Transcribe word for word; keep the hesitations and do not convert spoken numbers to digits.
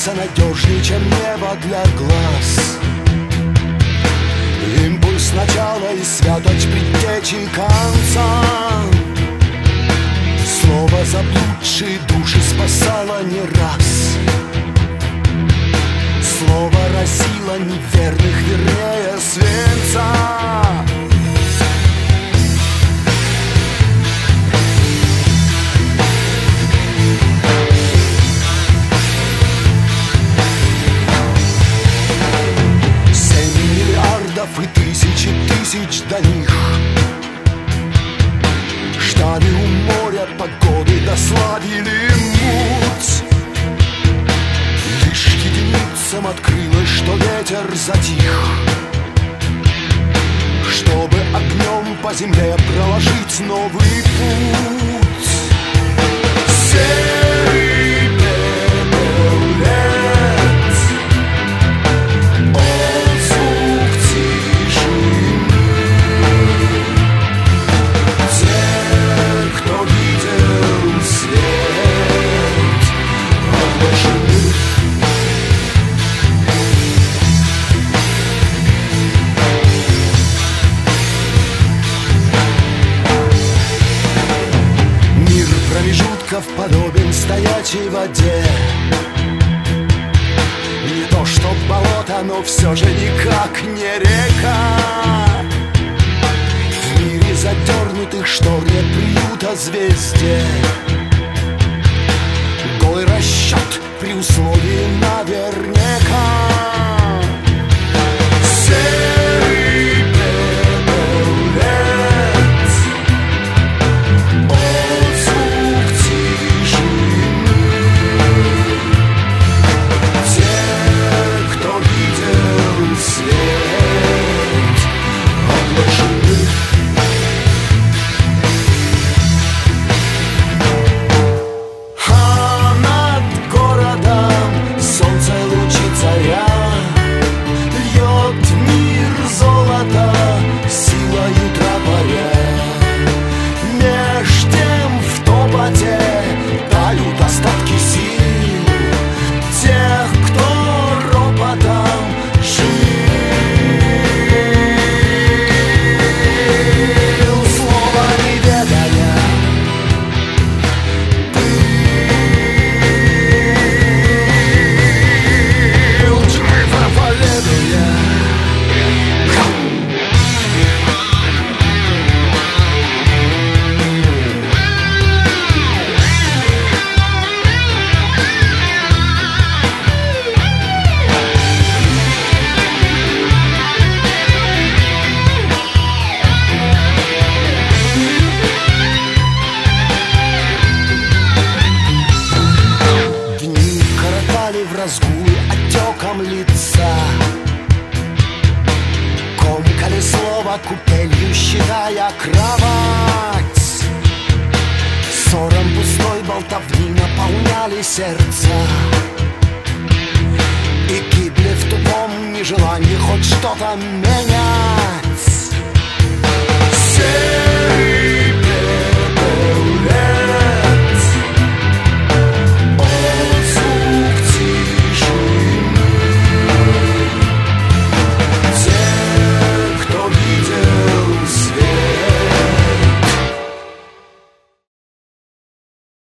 солнце надежнее, чем небо для глаз. Импульс начала и святость предтечи конца. Слово заблудшие души спасало не раз. Слово разило неверных вернее свинца. И тысячи тысяч до них ждали у моря погоды, досладили муть. Лишь единицам открылось, что ветер затих, чтобы огнем по земле проложить новый путь. Серый пепел лет, отзвук тишины. Те, кто видел свет, отложены. Мир промежутков подобен стоячей воде. Не то что болото, но все же никак не река. В мире задернутых штор нет приюта звезде. Голый расчет при условии наверняка. Серый пепел лет, отзвук тишины. Те, кто видел свет, отложены. А над городом солнце лучит заря, льет в мир золото силою тропаря. Меж тем в топоте тают остатки сил тех, кто ропотом жил. Слово неведания был жив, проповедуя. Дни коротали в разгуле отеком лица, комкали слово купелью, считая кровать. Ссором пустой болтовни наполняли сердца и гибли в тупом нежелании хоть что-то менять.